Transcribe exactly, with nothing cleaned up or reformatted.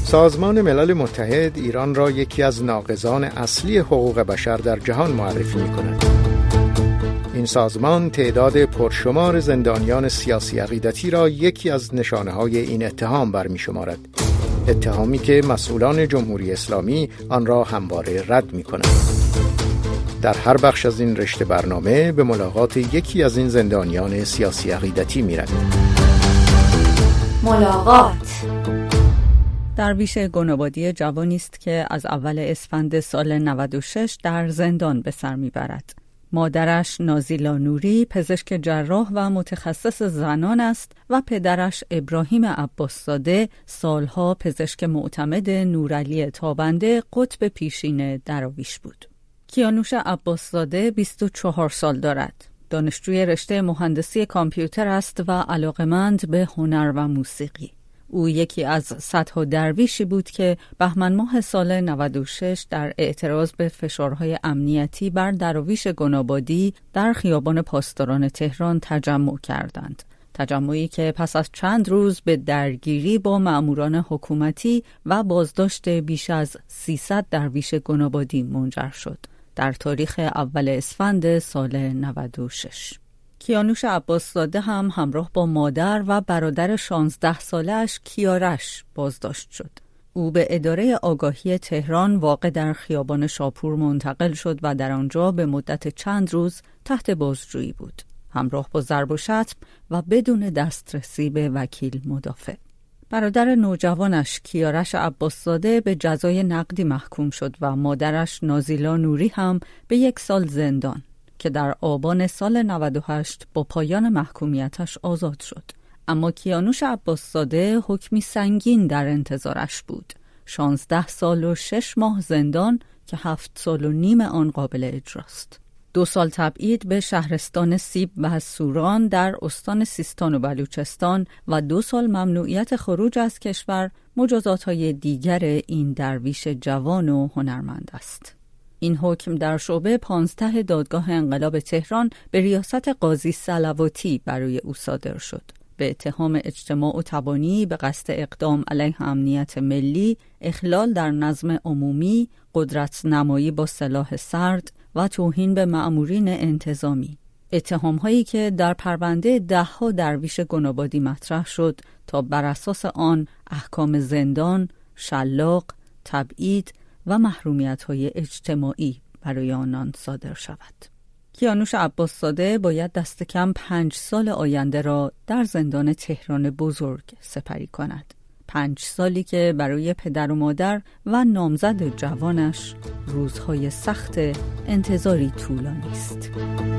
سازمان ملل متحد ایران را یکی از ناقضان اصلی حقوق بشر در جهان معرفی می‌کند. این سازمان تعداد پرشمار زندانیان سیاسی عقیدتی را یکی از نشانه‌های این اتهام برمی‌شمارد. اتهامی که مسئولان جمهوری اسلامی آن را همواره رد می‌کنند. در هر بخش از این رشته برنامه به ملاقات یکی از این زندانیان سیاسی عقیدتی می‌رویم. ملاقات. درویش گنابادی جوانی است که از اول اسفند سال نود و شش در زندان به سر میبرد. مادرش نازیلا نوری پزشک جراح و متخصص زنان است و پدرش ابراهیم عباس‌زاده سالها پزشک معتمد نورعلی تابنده قطب پیشین دراویش بود. کیانوش عباس‌زاده بیست و چهار سال دارد. دانشجوی رشته مهندسی کامپیوتر است و علاقمند به هنر و موسیقی. او یکی از صدها درویشی بود که بهمن ماه سال نود و شش در اعتراض به فشارهای امنیتی بر دراویش گنابادی در خیابان پاسداران تهران تجمع کردند. تجمعی که پس از چند روز به درگیری با مأموران حکومتی و بازداشت بیش از سیصد درویش گنابادی منجر شد. در تاریخ اول اسفند سال نود و شش. کیانوش عباس‌زاده هم همراه با مادر و برادر شانزده سالش کیارش بازداشت شد. او به اداره آگاهی تهران واقع در خیابان شاپور منتقل شد و در آنجا به مدت چند روز تحت بازجویی بود، همراه با ضرب و شتم و بدون دسترسی به وکیل مدافع. برادر نوجوانش کیارش عباس‌زاده به جزای نقدی محکوم شد و مادرش نازیلا نوری هم به یک سال زندان که در آبان سال نود و هشت با پایان محکومیتش آزاد شد. اما کیانوش عباس‌زاده حکمی سنگین در انتظارش بود. شانزده سال و شش ماه زندان که هفت سال و نیم آن قابل اجراست. دو سال تبعید به شهرستان سیب و سوران در استان سیستان و بلوچستان و دو سال ممنوعیت خروج از کشور مجازات‌های دیگر این درویش جوان و هنرمند است. این حکم در شعبه پانزده دادگاه انقلاب تهران به ریاست قاضی صلواتی برای او صادر شد. به اتهام اجتماع و تبانی به قصد اقدام علیه امنیت ملی، اخلال در نظم عمومی، قدرت نمایی با سلاح سرد و توهین به مأمورین انتظامی. اتهام‌هایی که در پرونده ده‌ها درویش گنابادی مطرح شد تا بر اساس آن احکام زندان، شلاق، تبعید و محرومیت‌های اجتماعی برای آنان صادر شود. کیانوش عباس‌زاده باید دست کم پنج سال آینده را در زندان تهران بزرگ سپری کند. پنج سالی که برای پدر و مادر و نامزد جوانش روزهای سخت انتظاری طولانی است.